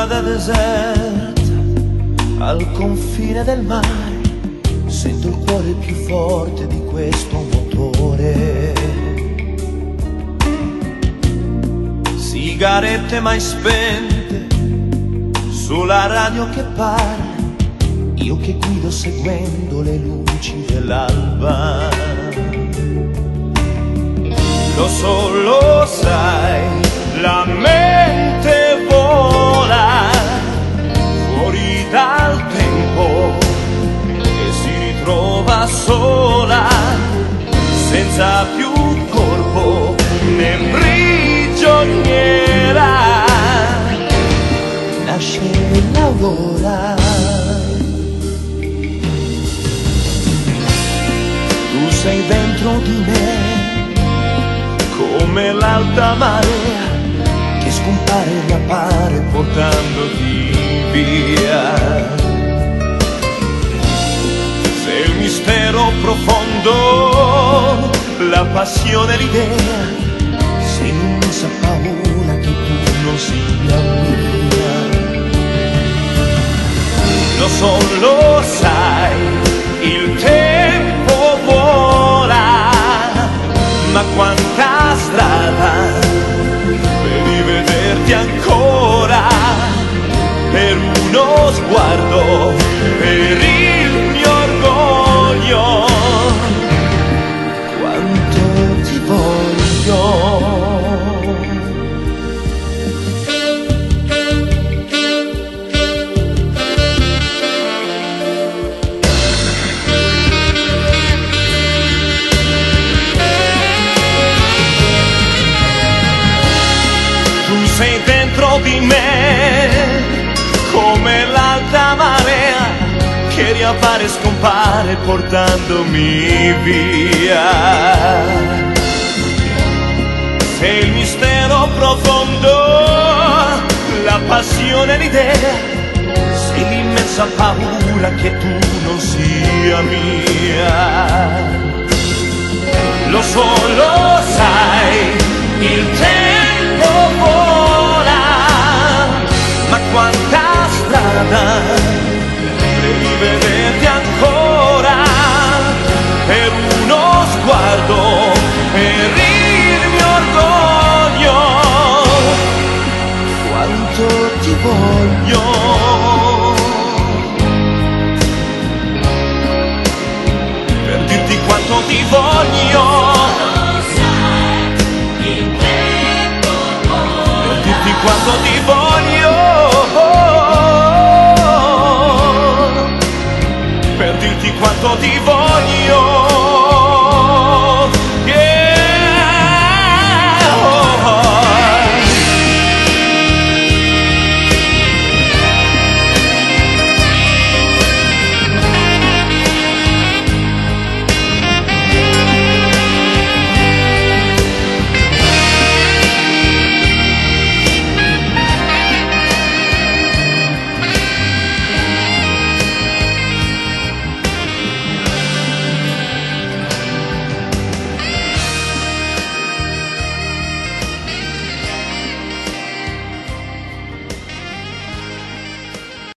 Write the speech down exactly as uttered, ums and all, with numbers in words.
strada deserta al confine del mare, sento il cuore più forte di questo motore. Sigarette mai spente sulla radio che parla, io che guido seguendo le luci dell'alba. Lo so, lo sai, la mente vola fuori dal tempo e si ritrova sola, senza più corpo né prigioniera. Nasce l'aurora, tu sei dentro di me come l'alta marea che scompare e riappare portandoti via. Sei il mistero profondo, la passione, l'idea, sei l'immensa paura che tu non sia mia. Lo so, lo sai, il tempo vola, ma quanta strada per rivederti ancora, per uno sguardo, per il mio orgoglio, quanto ti voglio. Sei dentro di me come l'alta marea che riappare e scompare portandomi via. Sei il mistero profondo, la passione, l'idea, sei l'immensa paura che tu non sia mia. Lo so, lo sai, il tempo vola, ma quanta strada per rivederti ancora, per uno sguardo, per il mio orgoglio, quanto ti voglio. Per dirti quanto ti voglio.